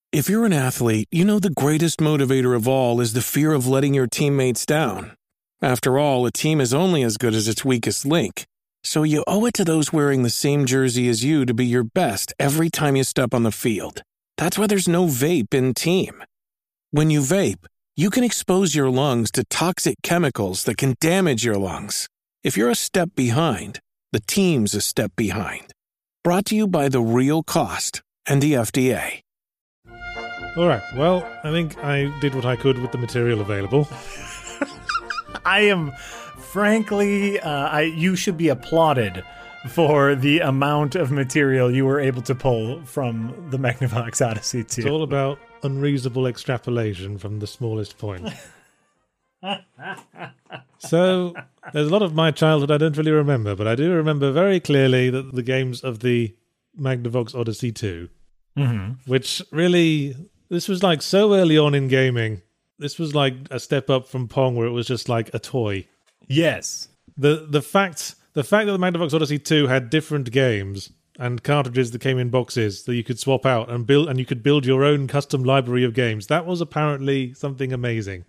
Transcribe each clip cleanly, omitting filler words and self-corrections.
If you're an athlete, you know the greatest motivator of all is the fear of letting your teammates down. After all, a team is only as good as its weakest link. So you owe it to those wearing the same jersey as you to be your best every time you step on the field. That's why there's no vape in team. When you vape, you can expose your lungs to toxic chemicals that can damage your lungs. If you're a step behind, the team's a step behind. Brought to you by The Real Cost and the FDA. All right, well, I think I did what I could with the material available. I am, frankly, you should be applauded for the amount of material you were able to pull from the Magnavox Odyssey 2. It's all about unreasonable extrapolation from the smallest point. So, there's a lot of my childhood I don't really remember, but I do remember very clearly that the games of the Magnavox Odyssey 2, which really, this was like so early on in gaming. This was like a step up from Pong, where it was just like a toy. Yes. The fact that the Magnavox Odyssey 2 had different games and cartridges that came in boxes that you could swap out and build, and you could build your own custom library of games, that was apparently something amazing.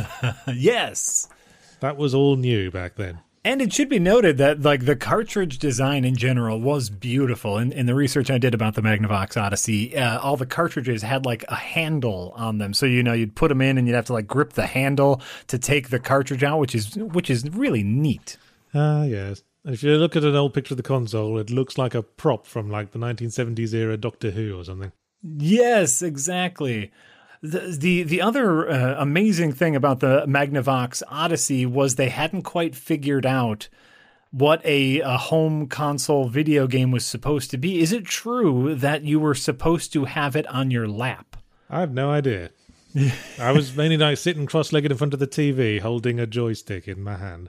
Yes. That was all new back then. And it should be noted that like the cartridge design in general was beautiful. In the research I did about the Magnavox Odyssey, all the cartridges had like a handle on them. So, you know, you'd put them in and you'd have to like grip the handle to take the cartridge out, which is really neat. Yes. And if you look at an old picture of the console, it looks like a prop from like the 1970s era Doctor Who or something. Yes, exactly. The other amazing thing about the Magnavox Odyssey was they hadn't quite figured out what a home console video game was supposed to be. Is it true that you were supposed to have it on your lap? I have no idea. I was mainly like sitting cross-legged in front of the TV, holding a joystick in my hand.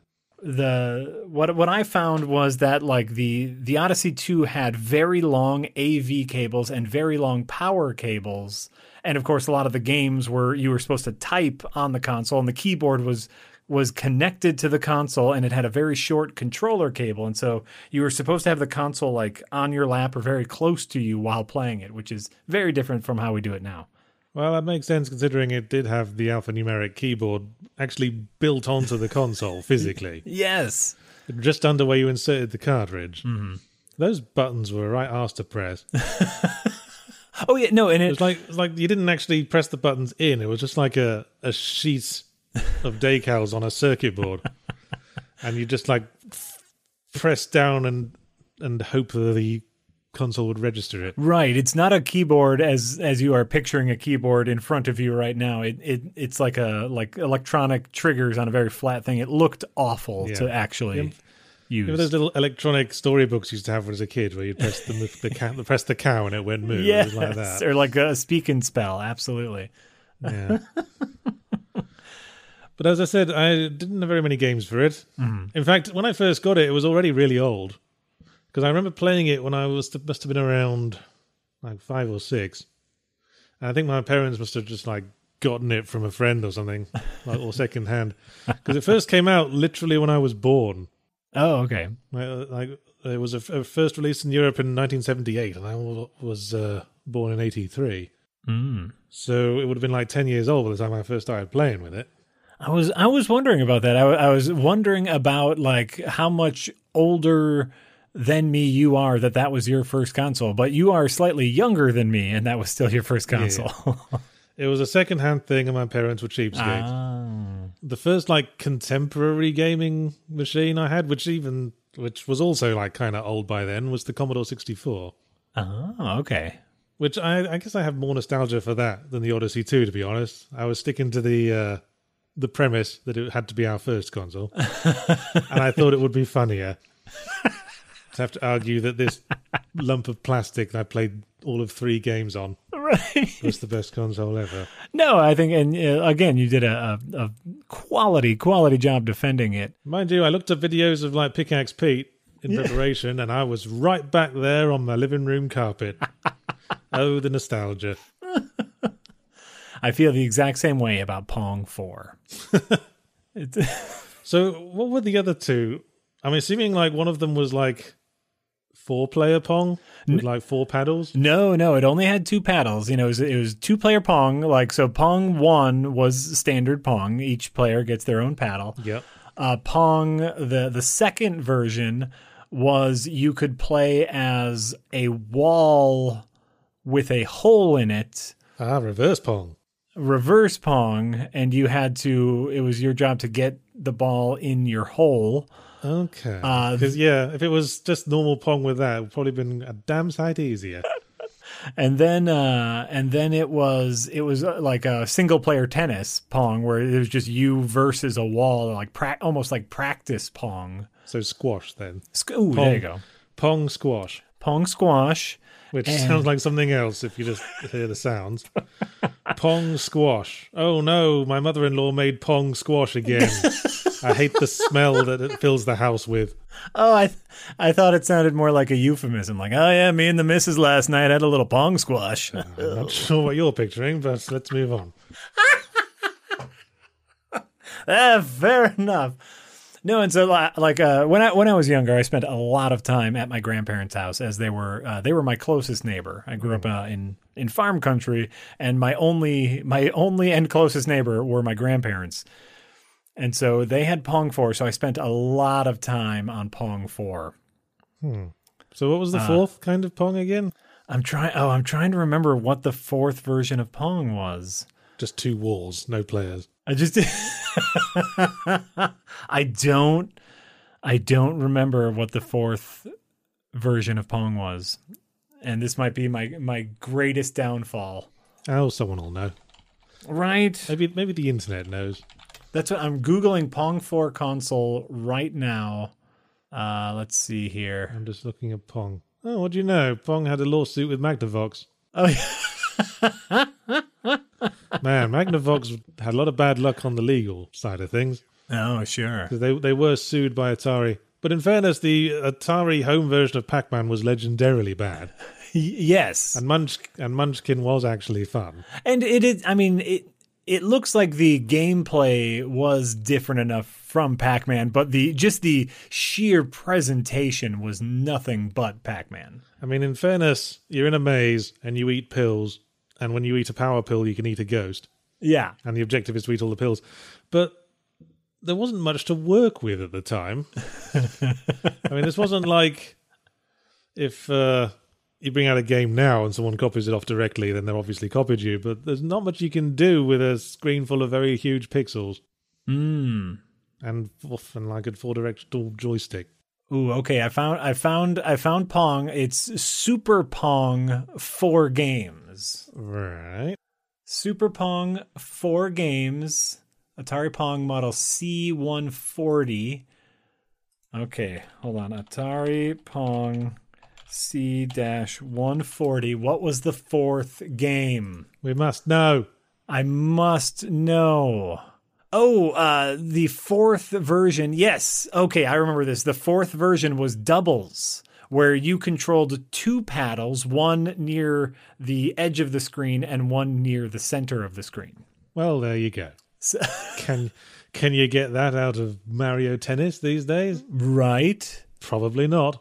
What I found was that like the Odyssey 2 had very long AV cables and very long power cables. And of course, a lot of the games you were supposed to type on the console, and the keyboard was connected to the console, and it had a very short controller cable. And so you were supposed to have the console like on your lap or very close to you while playing it, which is very different from how we do it now. Well, that makes sense considering it did have the alphanumeric keyboard actually built onto the console physically. Yes. Just under where you inserted the cartridge. Mm-hmm. Those buttons were right arse to press. Oh, yeah, no, and it was like you didn't actually press the buttons in. It was just like a sheet of decals on a circuit board. And you just like press down and hope that the console would register it. Right. It's not a keyboard as you are picturing a keyboard in front of you right now. It's like electronic triggers on a very flat thing. It looked awful to actually use. Remember those little electronic storybooks you used to have as a kid where you press press the cow and it went moo. Yes, it was like that. Or like a speak and spell. Absolutely. Yeah. But as I said, I didn't have very many games for it. Mm-hmm. In fact, when I first got it, it was already really old. Because I remember playing it when I must have been around like 5 or 6. And I think my parents must have just like gotten it from a friend or something, or second hand. Because it first came out literally when I was born. Oh, okay. Like it was a first release in Europe in 1978, and I was born in 83. So it would have been like 10 years old by the time I first started playing with it. I was wondering about that. I was wondering about like how much older than me you are that was your first console, but you are slightly younger than me, and that was still your first console. Yeah. It was a second-hand thing, and my parents were cheapskates. The first like contemporary gaming machine I had, which was also like kind of old by then, was the Commodore 64. Oh, okay. Which I guess I have more nostalgia for that than the Odyssey 2, to be honest. I was sticking to the premise that it had to be our first console, and I thought it would be funnier to have to argue that this lump of plastic that I played all of 3 games on was the best console ever. No, I think, and again, you did a quality job defending it. Mind you, I looked at videos of like Pickaxe Pete in preparation, and I was right back there on my living room carpet. Oh, the nostalgia. I feel the exact same way about Pong 4. So what were the other two? I'm assuming like one of them was like 4-player Pong with like 4 paddles? No, it only had 2 paddles. You know, it was 2-player Pong. Like, so Pong 1 was standard Pong. Each player gets their own paddle. Yep. Pong, the second version was you could play as a wall with a hole in it. Reverse Pong. Reverse Pong, and it was your job to get the ball in your hole. Okay. Because, if it was just normal Pong with that, it would probably been a damn sight easier. And then it was like a single player tennis Pong, where it was just you versus a wall, like almost like practice Pong. So squash then. Ooh, there you go. Pong squash. Pong squash. Which sounds like something else if you just hear the sounds. Pong squash. Oh no, my mother-in-law made Pong squash again. I hate the smell that it fills the house with. Oh, I thought it sounded more like a euphemism. Like, oh yeah, me and the missus last night had a little Pong squash. I'm not sure what you're picturing, but let's move on. Fair enough. No, and so when I was younger, I spent a lot of time at my grandparents' house, as they were my closest neighbor. I grew up in farm country, and my only and closest neighbor were my grandparents, and so they had Pong 4. So I spent a lot of time on Pong 4. So what was the 4th kind of Pong again? I'm trying to remember what the 4th version of Pong was. Just 2 walls, no players. I don't remember what the 4th version of Pong was. And this might be my greatest downfall. Oh, someone will know. Right? Maybe the internet knows. That's what I'm Googling Pong 4 console right now. Let's see here. I'm just looking at Pong. Oh, what do you know? Pong had a lawsuit with Magnavox. Oh, yeah. Man, Magnavox had a lot of bad luck on the legal side of things. Oh, sure. Because they were sued by Atari. But in fairness, the Atari home version of Pac-Man was legendarily bad. Yes. And Munchkin was actually fun. And it looks like the gameplay was different enough from Pac-Man, but the sheer presentation was nothing but Pac-Man. I mean, in fairness, you're in a maze and you eat pills. And when you eat a power pill, you can eat a ghost. Yeah. And the objective is to eat all the pills. But there wasn't much to work with at the time. I mean, this wasn't like if you bring out a game now and someone copies it off directly, then they've obviously copied you. But there's not much you can do with a screen full of very huge pixels. And like a 4-directional joystick. Ooh, okay. I found Pong. It's Super Pong 4 games. Right. Super Pong 4 games. Atari Pong model C140. Okay, hold on. Atari Pong C-140. What was the 4th game? We must know. I must know. Oh, the 4th version. Yes. Okay, I remember this. The 4th version was doubles, where you controlled 2 paddles, one near the edge of the screen and one near the center of the screen. Well, there you go. So, can you get that out of Mario Tennis these days? Right. Probably not.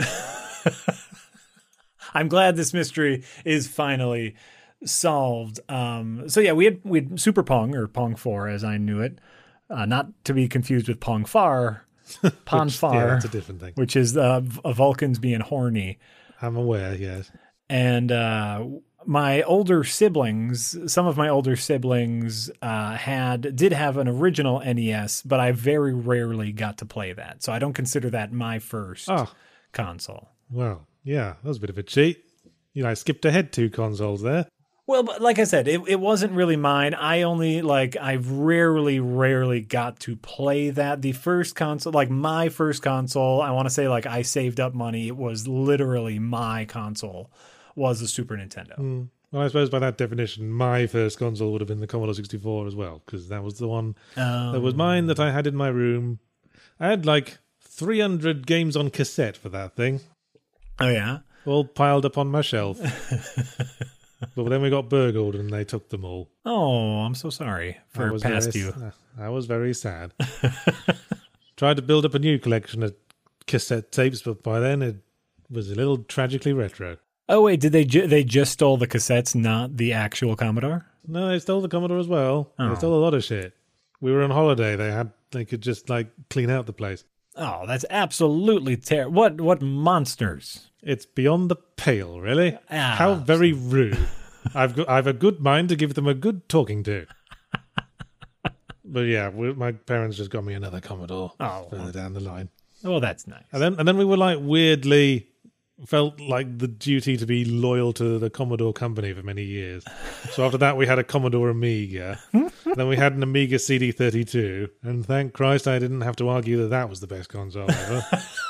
I'm glad this mystery is finally solved. So yeah, we had Super Pong, or Pong 4 as I knew it, not to be confused with Pong Far, Pon Far. Yeah, that's a different thing. Which is Vulcans being horny. I'm aware, yes. And my older siblings, some of my older siblings did have an original NES, but I very rarely got to play that. So I don't consider that my first console. Well, yeah, that was a bit of a cheat. You know, I skipped ahead 2 consoles there. Well, but like I said, it wasn't really mine. I rarely got to play that. The first console, like my first console, I want to say like I saved up money. It was literally my console was the Super Nintendo. Well, I suppose by that definition, my first console would have been the Commodore 64 as well, because that was the one that was mine that I had in my room. I had like 300 games on cassette for that thing. Oh, yeah? All piled up on my shelf. But then we got burgled and they took them all. Oh, I'm so sorry for past you. I was very sad. Tried to build up a new collection of cassette tapes, but by then it was a little tragically retro. Oh wait, did they just stole the cassettes, not the actual Commodore? No, they stole the Commodore as well. They stole a lot of shit. We were on holiday. They could just like clean out the place. Oh, that's absolutely terrible. What monsters? It's beyond the pale, really. How very rude. I've a good mind to give them a good talking to. But yeah, my parents just got me another Commodore further down the line. Well, that's nice. And then we were like weirdly felt like the duty to be loyal to the Commodore company for many years. So after that, we had a Commodore Amiga. Then we had an Amiga CD32. And thank Christ I didn't have to argue that was the best console ever.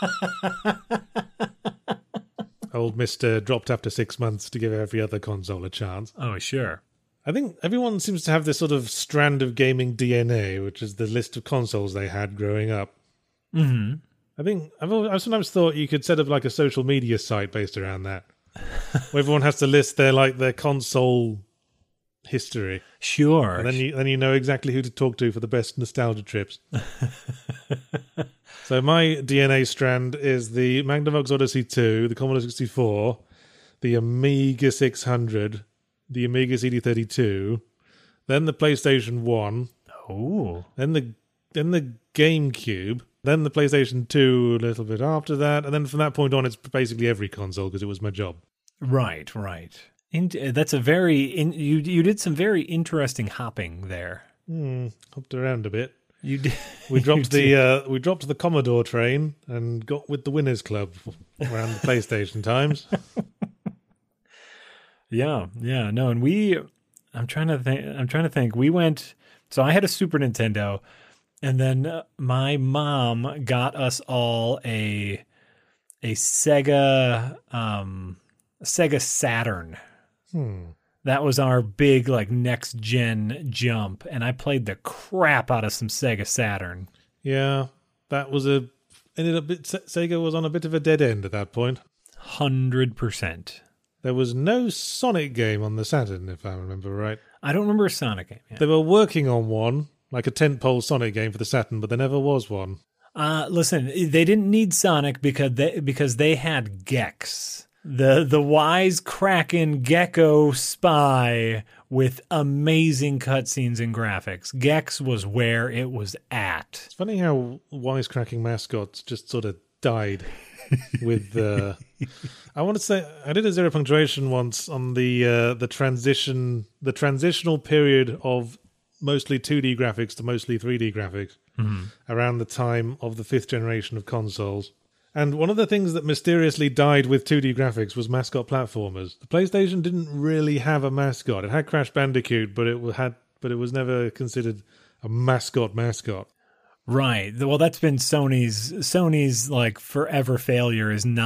Old Mr. dropped after 6 months to give every other console a chance. Oh, sure. I think everyone seems to have this sort of strand of gaming DNA, which is the list of consoles they had growing up. Mm-hmm. I think I've sometimes thought you could set up like a social media site based around that, where everyone has to list their console history. Sure. And then you know exactly who to talk to for the best nostalgia trips. So my DNA strand is the Magnavox Odyssey 2, the Commodore 64, the Amiga 600, the Amiga CD32, then the PlayStation 1. Oh. Then the GameCube. Then the PlayStation 2 a little bit after that. And then from that point on, it's basically every console because it was my job. Right. That's you did some very interesting hopping there. Hopped around a bit. You did. We dropped the Commodore train and got with the Winners Club around the PlayStation times. Yeah, no, and I'm trying to think. We went, so I had a Super Nintendo, and then my mom got us all a Sega Saturn. That was our big like next gen jump, and I played the crap out of some Sega Saturn. Yeah, that was Sega was on a bit of a dead end at that point. 100%. There was no Sonic game on the Saturn, if I remember right. I don't remember a Sonic game. Yeah. They were working on one, like a tentpole Sonic game for the Saturn, but there never was one. Listen, they didn't need Sonic because they had Gex. The wisecracking gecko spy with amazing cutscenes and graphics. Gex was where it was at. It's funny how wisecracking mascots just sort of died with I want to say I did a Zero Punctuation once on the transitional period of mostly 2D graphics to mostly 3D graphics around the time of the 5th generation of consoles. And one of the things that mysteriously died with 2D graphics was mascot platformers. The PlayStation didn't really have a mascot. It had Crash Bandicoot, but it was never considered a mascot. Right. Well, that's been Sony's like forever failure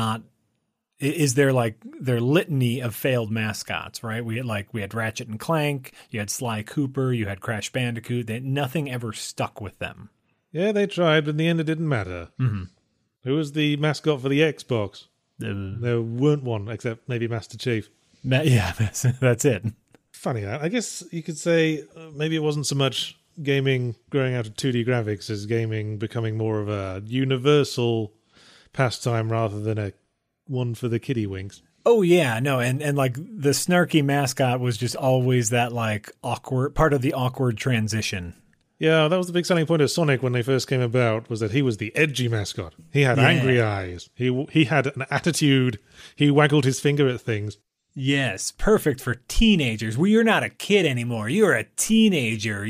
is their litany of failed mascots, right? We had Ratchet and Clank, you had Sly Cooper, you had Crash Bandicoot. Nothing ever stuck with them. Yeah, they tried, but in the end it didn't matter. Mm-hmm. Who was the mascot for the Xbox? There weren't one, except maybe Master Chief. Yeah, that's it. Funny that. I guess you could say maybe it wasn't so much gaming growing out of 2D graphics as gaming becoming more of a universal pastime rather than a one for the kiddie winks. Oh yeah, no, and like the snarky mascot was just always that like awkward part of the awkward transition. Yeah, that was the big selling point of Sonic when they first came about, was that he was the edgy mascot. He had angry eyes. He had an attitude. He waggled his finger at things. Yes, perfect for teenagers. Well, you're not a kid anymore. You're a teenager.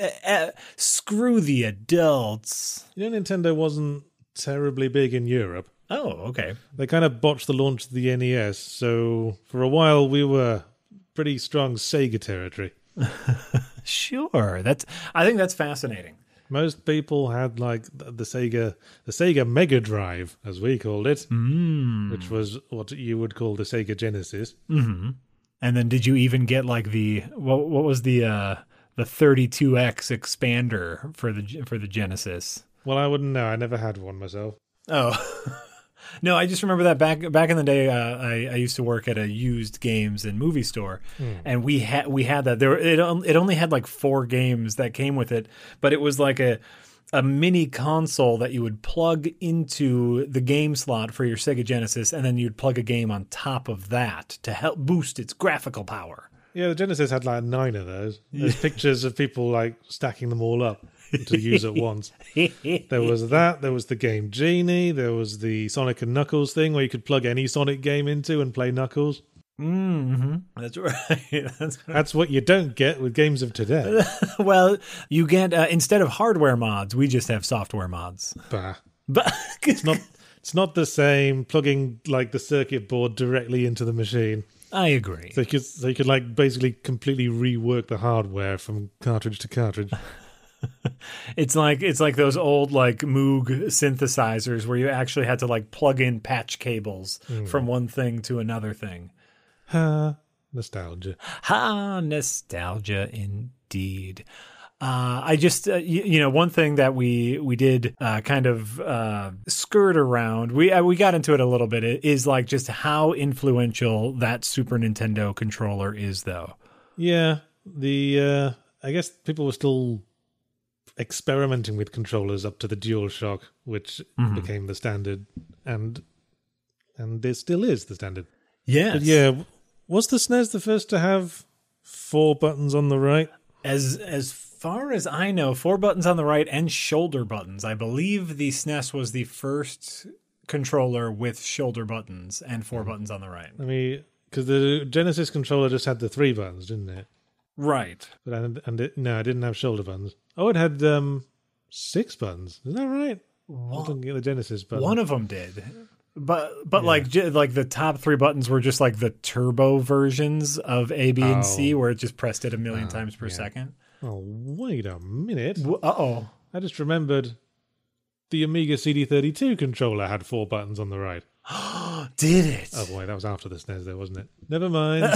Screw the adults. You know, Nintendo wasn't terribly big in Europe. Oh, okay. They kind of botched the launch of the NES, so for a while we were pretty strong Sega territory. Sure. I think that's fascinating. Most people had like the Sega Mega Drive, as we called it, which was what you would call the Sega Genesis. Mm-hmm. And then did you even get like what was the 32X expander for the Genesis? Well, I wouldn't know. I never had one myself. Oh. No, I just remember that back in the day. I used to work at a used games and movie store, and we had that. It only had like 4 games that came with it, but it was like a mini console that you would plug into the game slot for your Sega Genesis, and then you'd plug a game on top of that to help boost its graphical power. Yeah, the Genesis had like 9 of those. There's pictures of people like stacking them all up to use at once. There was that. There was the game Genie. There was the Sonic and Knuckles thing where you could plug any Sonic game into and play Knuckles. Mm-hmm. That's right. That's what you don't get with games of today. Well, you get instead of hardware mods, we just have software mods. Bah. But It's not the same plugging like the circuit board directly into the machine. I agree. So you could like basically completely rework the hardware from cartridge to cartridge. It's like those old like Moog synthesizers where you actually had to like plug in patch cables from one thing to another thing. Ha, nostalgia. Ha, nostalgia indeed. I just, one thing that we did kind of skirt around, we got into it a little bit, is like just how influential that Super Nintendo controller is, though. Yeah, I guess people were still experimenting with controllers up to the DualShock, which became the standard, and it still is the standard. Yes. But yeah, was the SNES the first to have 4 buttons on the right? As far as I know, 4 buttons on the right and shoulder buttons. I believe the SNES was the first controller with shoulder buttons and 4 buttons on the right. I mean, because the Genesis controller just had the 3 buttons, didn't it? Right. But it didn't have shoulder buttons. Oh, it had 6 buttons. Is that right? I didn't get the Genesis button. One of them did. But like the top 3 buttons were just like the turbo versions of A, B, and C, where it just pressed it a million times per second. Oh, wait a minute. Uh-oh. I just remembered the Amiga CD32 controller had 4 buttons on the right. Did it? Oh, boy, that was after the SNES, though, wasn't it? Never mind.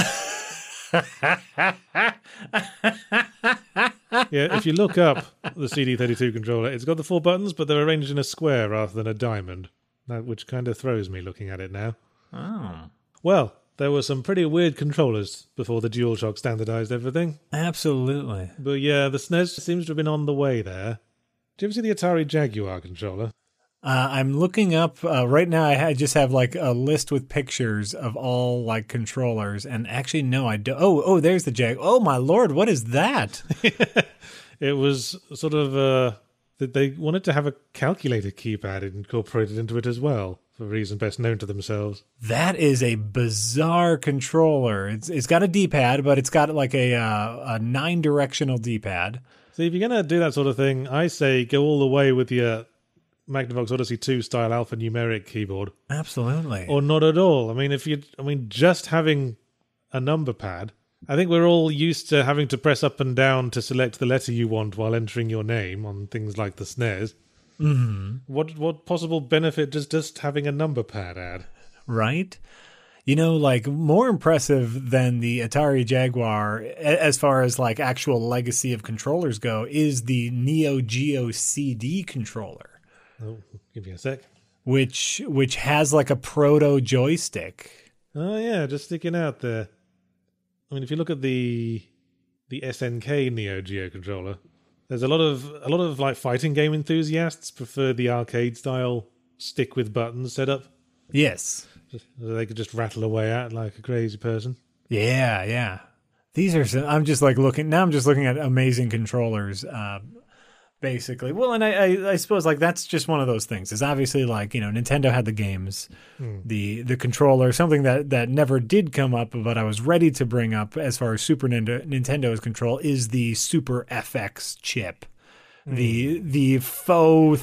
Yeah, if you look up the CD32 controller, it's got the 4 buttons, but they're arranged in a square rather than a diamond, which kind of throws me looking at it now. Oh. Well, there were some pretty weird controllers before the DualShock standardized everything. Absolutely. But yeah, the SNES seems to have been on the way there. Do you ever see the Atari Jaguar controller? I'm looking up right now. I just have like a list with pictures of all like controllers, and actually, no, I don't. Oh, there's the Jag. Oh my lord, what is that? It was sort of that they wanted to have a calculator keypad incorporated into it as well, for a reason best known to themselves. That is a bizarre controller. It's got a D-pad, but it's got like a 9-directional D-pad. So if you're going to do that sort of thing, I say go all the way with your Magnavox Odyssey 2 style alphanumeric keyboard. Absolutely. Or not at all. I mean, just having a number pad, I think we're all used to having to press up and down to select the letter you want while entering your name on things like the SNES. Mm-hmm. What possible benefit does just having a number pad add? Right? You know, like more impressive than the Atari Jaguar as far as like actual legacy of controllers go is the Neo Geo CD controller. Oh, give me a sec. Which has like a proto joystick. Oh yeah, just sticking out there. I mean, if you look at the SNK Neo Geo controller, there's a lot of like fighting game enthusiasts prefer the arcade style stick with buttons setup. Yes, so they could just rattle away at like a crazy person. Yeah. These are some, I'm just looking at amazing controllers. Basically. Well, and I suppose like that's just one of those things. Is obviously like, you know, Nintendo had the games, the controller, something that never did come up, but I was ready to bring up as far as Super Nintendo's control is the Super FX chip. The faux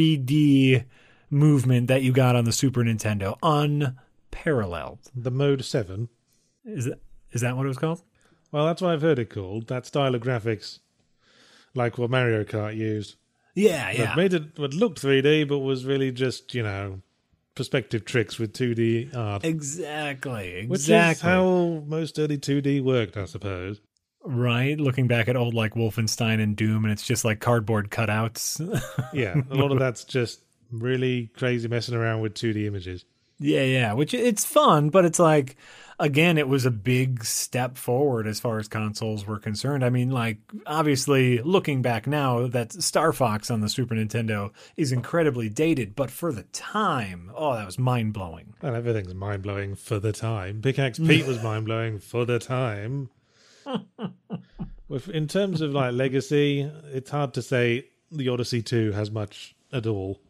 3D movement that you got on the Super Nintendo. Unparalleled. The Mode 7. Is that what it was called? Well, that's what I've heard it called. That style of graphics. Like what Mario Kart used. Yeah. It made it what looked 3D, but was really just, you know, perspective tricks with 2D art. Exactly. Which is how most early 2D worked, I suppose. Right? Looking back at old like Wolfenstein and Doom, and it's just like cardboard cutouts. Yeah, a lot of that's just really crazy messing around with 2D images. Yeah. Which it's fun, but it's like again, it was a big step forward as far as consoles were concerned. I mean, like, obviously, looking back now, that Star Fox on the Super Nintendo is incredibly dated, but for the time, oh, that was mind-blowing. Well, everything's mind-blowing for the time. Pickaxe Pete was mind-blowing for the time. In terms of, like, legacy, it's hard to say the Odyssey 2 has much at all.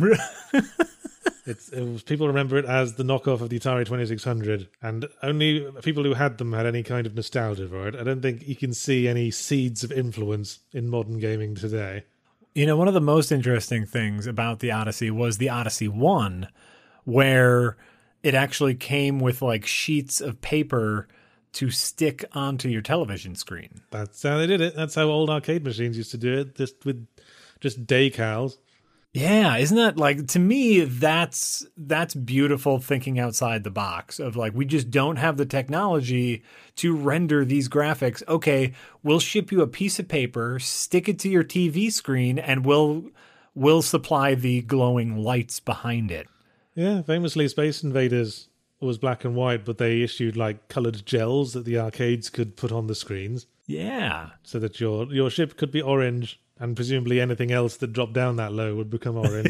People remember it as the knockoff of the Atari 2600, and only people who had them had any kind of nostalgia for it. I don't think you can see any seeds of influence in modern gaming today. You know, one of the most interesting things about the Odyssey was the Odyssey 1, where it actually came with like sheets of paper to stick onto your television screen. That's how they did it. That's how old arcade machines used to do it, just with decals. Yeah, isn't that like, to me, that's beautiful thinking outside the box of like, we just don't have the technology to render these graphics. Okay, we'll ship you a piece of paper, stick it to your TV screen, and we'll supply the glowing lights behind it. Yeah, famously Space Invaders was black and white, but they issued like colored gels that the arcades could put on the screens. Yeah. So that your ship could be orange, and presumably anything else that dropped down that low would become orange.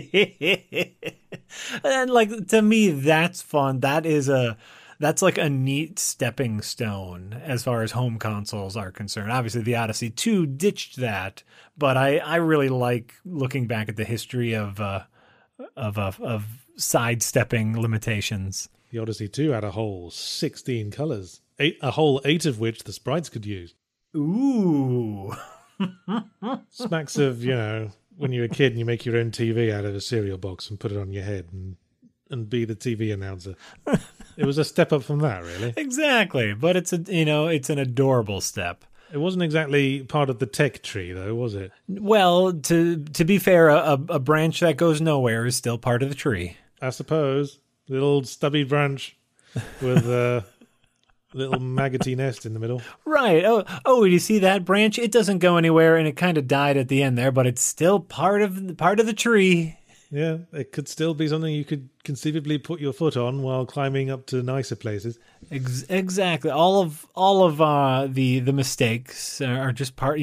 And like, to me, that's fun. That's like a neat stepping stone as far as home consoles are concerned. Obviously, the Odyssey 2 ditched that, but I really like looking back at the history of sidestepping limitations. The Odyssey 2 had a whole 16 colors, a whole 8 of which the sprites could use. Ooh. Smacks of, when you're a kid and you make your own TV out of a cereal box and put it on your head and be the TV announcer. It was a step up from that, really. Exactly, but it's an adorable step. It wasn't exactly part of the tech tree, though, was it? Well, to be fair, a branch that goes nowhere is still part of the tree. I suppose. Little stubby branch with a little maggoty nest in the middle. Right. Oh, you see that branch? It doesn't go anywhere, and it kind of died at the end there, but it's still part of the tree. Yeah, it could still be something you could conceivably put your foot on while climbing up to nicer places. Exactly. All of the mistakes are just part.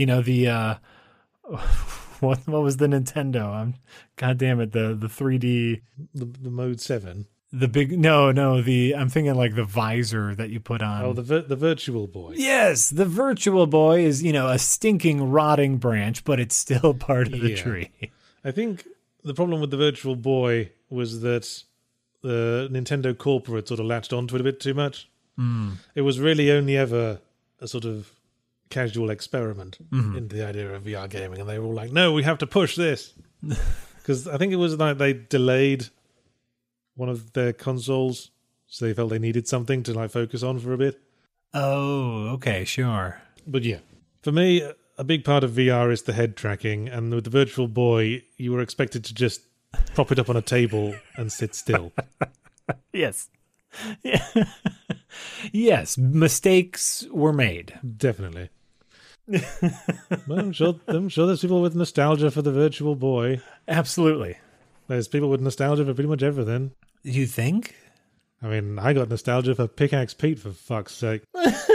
What was the Nintendo? God damn it, the 3D, the Mode 7. The big I'm thinking like the visor that you put on. Oh, the Virtual Boy. Yes, the Virtual Boy is a stinking, rotting branch, but it's still part of the tree. I think the problem with the Virtual Boy was that the Nintendo corporate sort of latched onto it a bit too much. It was really only ever a sort of casual experiment into the idea of VR gaming, and they were all like, "No, we have to push this," because I think it was like they delayed one of their consoles, so they felt they needed something to like focus on for a bit. Oh, okay, sure. But yeah, for me, a big part of VR is the head tracking, and with the Virtual Boy, you were expected to just prop it up on a table and sit still. Yes. Yeah. Yes, mistakes were made. Definitely. Well, I'm sure there's people with nostalgia for the Virtual Boy. Absolutely. There's people with nostalgia for pretty much everything. You think? I mean, I got nostalgia for Pickaxe Pete, for fuck's sake.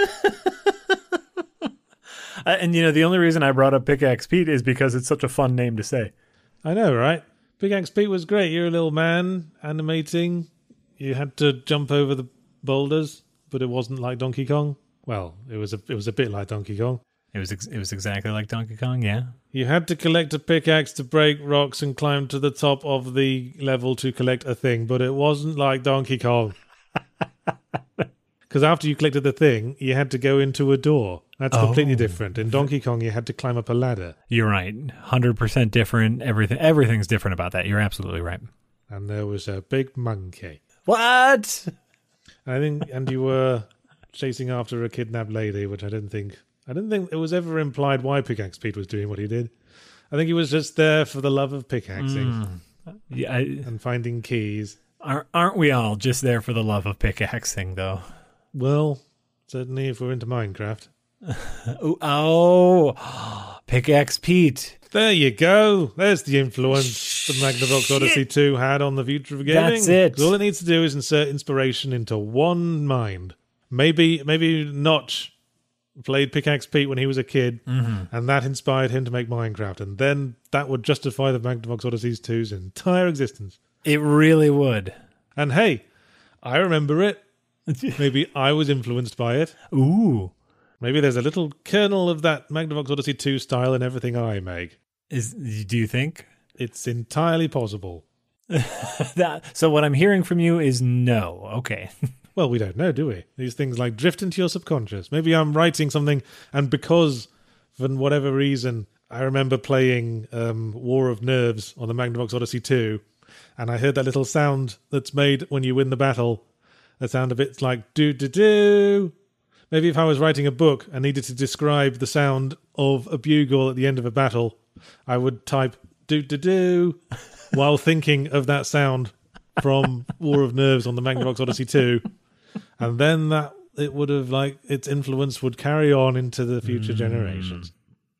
And the only reason I brought up Pickaxe Pete is because it's such a fun name to say. I know, right? Pickaxe Pete was great. You're a little man animating. You had to jump over the boulders, but it wasn't like Donkey Kong. Well, it was a bit like Donkey Kong. It was exactly like Donkey Kong, yeah. You had to collect a pickaxe to break rocks and climb to the top of the level to collect a thing, but it wasn't like Donkey Kong. Because after you collected the thing, you had to go into a door. That's completely different. In Donkey Kong, you had to climb up a ladder. You're right. 100% different. Everything's different about that. You're absolutely right. And there was a big monkey. What? And you were chasing after a kidnapped lady, which I didn't think it was ever implied why Pickaxe Pete was doing what he did. I think he was just there for the love of pickaxing and finding keys. Aren't we all just there for the love of pickaxing, though? Well, certainly if we're into Minecraft. Pickaxe Pete. There you go. There's the influence the Magnavox Odyssey 2 had on the future of gaming. That's it. All it needs to do is insert inspiration into one mind. Maybe Notch played Pickaxe Pete when he was a kid, and that inspired him to make Minecraft, and then that would justify the Magnavox Odyssey 2's entire existence. It really would. And hey, I remember it. Maybe I was influenced by it. Ooh. Maybe there's a little kernel of that Magnavox Odyssey 2 style in everything I make. Do you think? It's entirely possible. So what I'm hearing from you is no. Okay. Well, we don't know, do we? These things like drift into your subconscious. Maybe I'm writing something, and because, for whatever reason, I remember playing War of Nerves on the Magnavox Odyssey 2, and I heard that little sound that's made when you win the battle. That sound a bit like do-do-do. Maybe if I was writing a book and needed to describe the sound of a bugle at the end of a battle, I would type do-do-do while thinking of that sound from War of Nerves on the Magnavox Odyssey 2. And then that it would have, like, its influence would carry on into the future generations.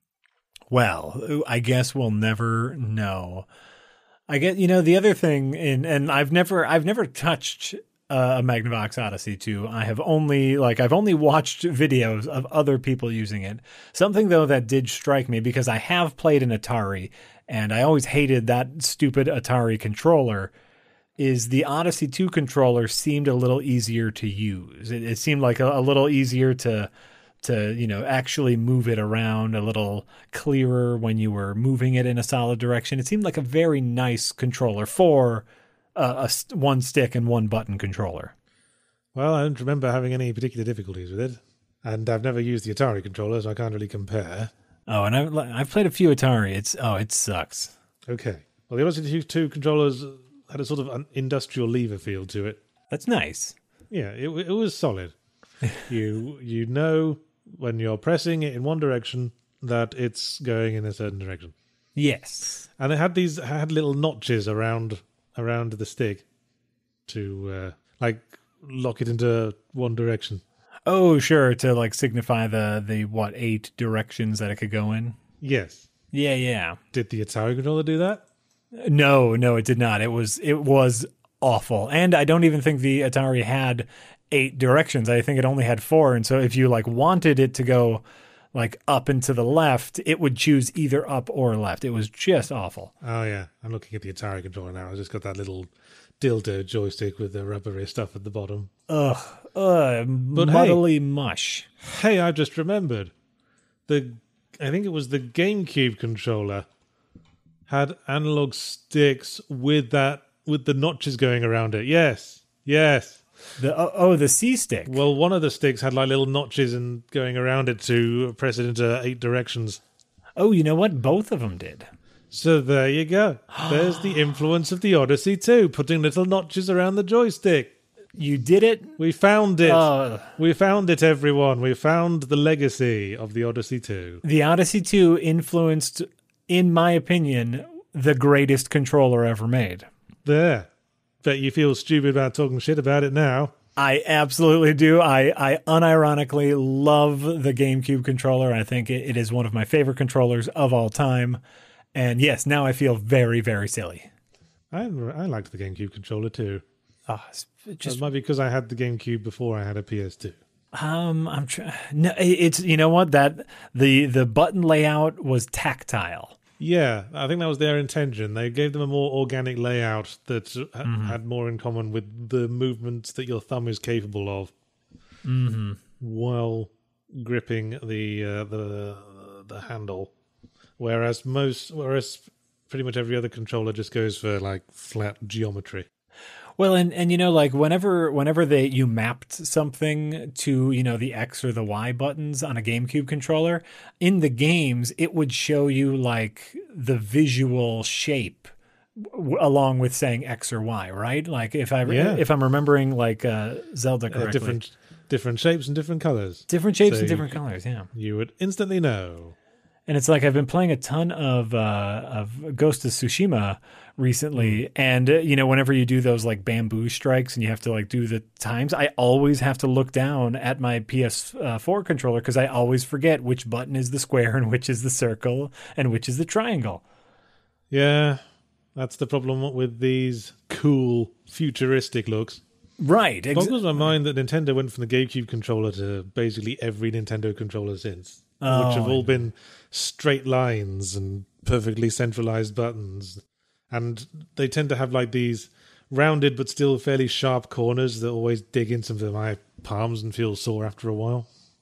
Well, I guess we'll never know. I get, the other thing, and I've never touched a Magnavox Odyssey 2. I've only watched videos of other people using it. Something though that did strike me, because I have played an Atari, and I always hated that stupid Atari controller, is the Odyssey 2 controller seemed a little easier to use. It seemed like a little easier to actually move it around, a little clearer when you were moving it in a solid direction. It seemed like a very nice controller for a one stick and one button controller. Well, I don't remember having any particular difficulties with it, and I've never used the Atari controller, so I can't really compare. Oh, and I've played a few Atari. It sucks. Okay. Well, the Odyssey 2 controllers had a sort of an industrial lever feel to it. That's nice. Yeah, it was solid. You know when you're pressing it in one direction that it's going in a certain direction. Yes. And it had little notches around the stick to lock it into one direction. Oh, sure, to signify the 8 directions that it could go in. Yes. Yeah. Did the Atari controller do that? No, it did not. It was awful. And I don't even think the Atari had 8 directions. I think it only had 4. And so if you wanted it to go up and to the left, it would choose either up or left. It was just awful. Oh yeah, I'm looking at the Atari controller now. It's just got that little dildo joystick with the rubbery stuff at the bottom. Muddly mush. Hey, I just remembered. I think it was the GameCube controller had analog sticks with the notches going around it. Yes. The C stick. Well, one of the sticks had little notches and going around it to press it into 8 directions. Oh, you know what? Both of them did. So there you go. There's the influence of the Odyssey 2, putting little notches around the joystick. You did it? We found it. We found it, everyone. We found the legacy of the Odyssey 2. The Odyssey 2 influenced, in my opinion, the greatest controller ever made. There. Bet you feel stupid about talking shit about it now. I absolutely do. I unironically love the GameCube controller. I think it is one of my favorite controllers of all time. And yes, now I feel very, very silly. I liked the GameCube controller too. Just it might be because I had the GameCube before I had a PS2. I'm trying. No, it's, you know what, that the button layout was tactile. Yeah, I think that was their intention. They gave them a more organic layout that had more in common with the movements that your thumb is capable of, while gripping the handle. Whereas pretty much every other controller just goes for flat geometry. Well, and whenever you mapped something to, the X or the Y buttons on a GameCube controller, in the games, it would show you the visual shape along with saying X or Y, right? If I'm remembering Zelda correctly. Different shapes and different colors. Different shapes and different colors, yeah. You would instantly know. And it's I've been playing a ton of Ghost of Tsushima recently. And, whenever you do those like bamboo strikes and you have to like do the times, I always have to look down at my PS4 controller because I always forget which button is the square and which is the circle and which is the triangle. Yeah, that's the problem with these cool, futuristic looks. Right. It boggles my mind that Nintendo went from the GameCube controller to basically every Nintendo controller since, which have all been straight lines and perfectly centralized buttons. And they tend to have like these rounded but still fairly sharp corners that always dig into my palms and feel sore after a while.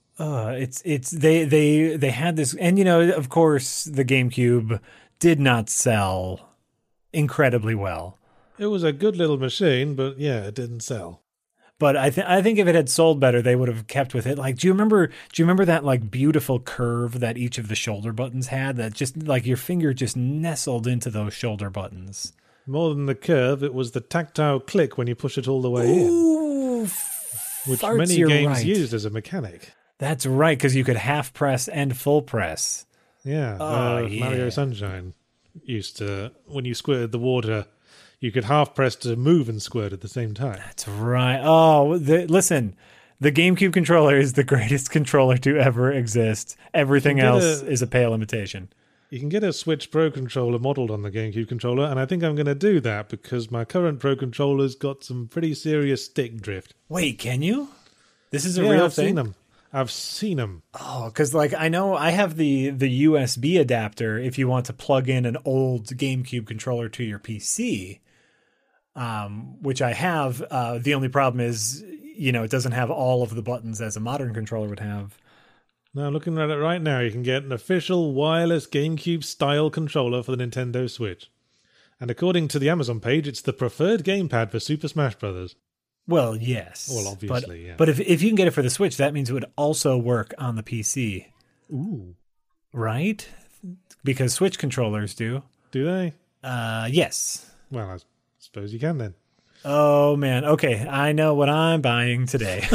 They had this, and of course the GameCube did not sell incredibly well. It was a good little machine, but yeah, it didn't sell. But I think if it had sold better, they would have kept with it. Like, do you remember that like beautiful curve that each of the shoulder buttons had? That just like your finger just nestled into those shoulder buttons. More than the curve, it was the tactile click when you push it all the way in, which many games used as a mechanic. That's right, because you could half press and full press. Yeah, Mario Sunshine used to, when you squirted the water, you could half press to move and squirt at the same time. That's right. Oh, listen, the GameCube controller is the greatest controller to ever exist. Everything else is a pale imitation. You can get a Switch Pro controller modeled on the GameCube controller, and I think I'm going to do that because my current Pro controller's got some pretty serious stick drift. Wait, can you? This is a real thing? I've seen them. Oh, because like I know I have the USB adapter if you want to plug in an old GameCube controller to your PC, which I have. The only problem is, it doesn't have all of the buttons as a modern controller would have. Now, looking at it right now, you can get an official wireless GameCube-style controller for the Nintendo Switch. And according to the Amazon page, it's the preferred gamepad for Super Smash Bros. Well, yes. Well, obviously, yeah. But if you can get it for the Switch, that means it would also work on the PC. Ooh. Right? Because Switch controllers do. Do they? Yes. Well, I suppose you can then. Oh, man. Okay, I know what I'm buying today.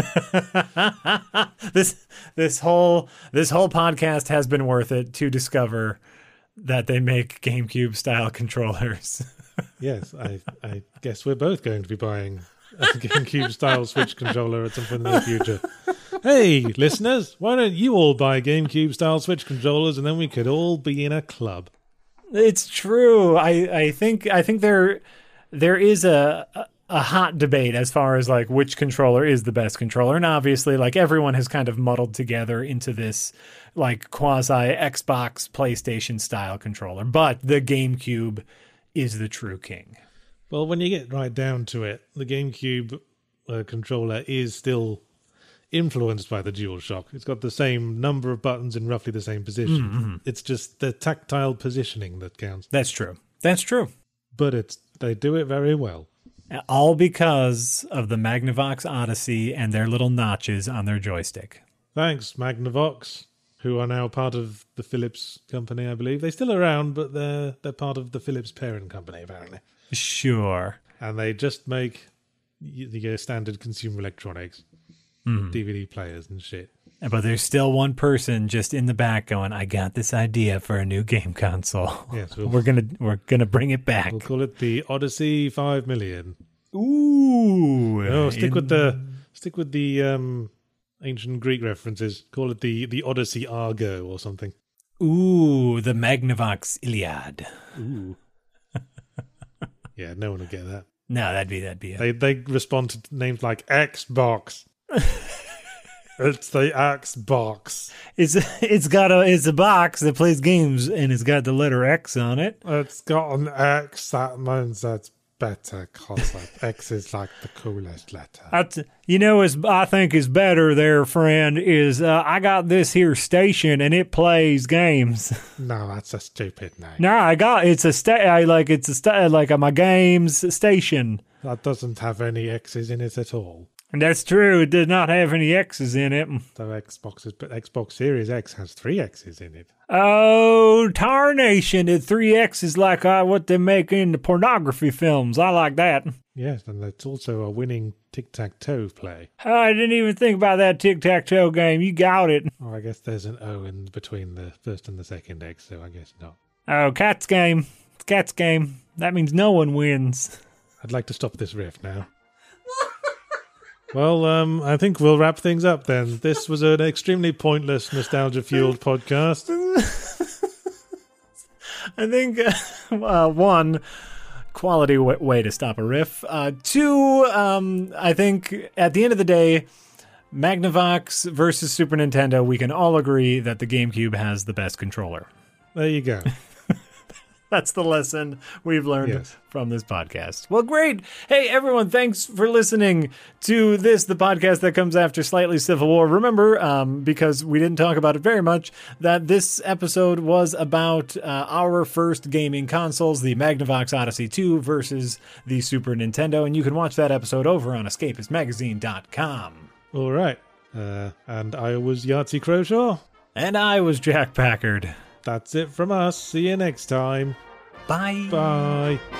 This whole podcast has been worth it to discover that they make GameCube-style controllers. Yes, I guess we're both going to be buying a GameCube-style Switch controller at some point in the future. Hey, listeners, why don't you all buy GameCube-style Switch controllers and then we could all be in a club? It's true. I think there is a hot debate as far as like which controller is the best controller, and obviously like everyone has kind of muddled together into this like quasi Xbox PlayStation style controller, but the GameCube is the true king. Well, when you get right down to it, the GameCube controller is still influenced by the DualShock. It's got the same number of buttons in roughly the same position. Mm-hmm. It's just the tactile positioning that counts. That's true. That's true. But they do it very well. All because of the Magnavox Odyssey and their little notches on their joystick. Thanks, Magnavox, who are now part of the Philips company, I believe. They're still around, but they're part of the Philips parent company, apparently. Sure. And they just make the standard consumer electronics, DVD players and shit. But there's still one person just in the back going, I got this idea for a new game console. Yes, we're gonna bring it back. We'll call it the Odyssey 5 million. Ooh. No, stick with the ancient Greek references. Call it the Odyssey Argo or something. Ooh, the Magnavox Iliad. Ooh. Yeah, no one will get that. No, that'd be it. They respond to names like Xbox. It's the Xbox. It's a box that plays games and it's got the letter X on it. It's got an X. That means that's better because X is like the coolest letter. I think is better there, friend, is I got this here station and it plays games. No, that's a stupid name. No, it's my games station. That doesn't have any X's in it at all. And that's true. It does not have any X's in it. So Xbox Series X has 3 X's in it. Oh, tarnation. The 3 X's like what they make in the pornography films. I like that. Yes, and it's also a winning tic-tac-toe play. I didn't even think about that tic-tac-toe game. You got it. Oh, I guess there's an O in between the first and the second X, so I guess not. Oh, Cat's game. It's Cat's game. That means no one wins. I'd like to stop this riff now. Well, I think we'll wrap things up then. This was an extremely pointless, nostalgia-fueled podcast. I think, one, quality way to stop a riff. Two, I think at the end of the day, Magnavox versus Super Nintendo, we can all agree that the GameCube has the best controller. There you go. That's the lesson we've learned from this podcast. Well, great. Hey, everyone, thanks for listening to this, the podcast that comes after Slightly Civil War. Remember, because we didn't talk about it very much, that this episode was about our first gaming consoles, the Magnavox Odyssey 2 versus the Super Nintendo, and you can watch that episode over on escapistmagazine.com. All right. And I was Yahtzee Croshaw. And I was Jack Packard. That's it from us. See you next time. Bye. Bye.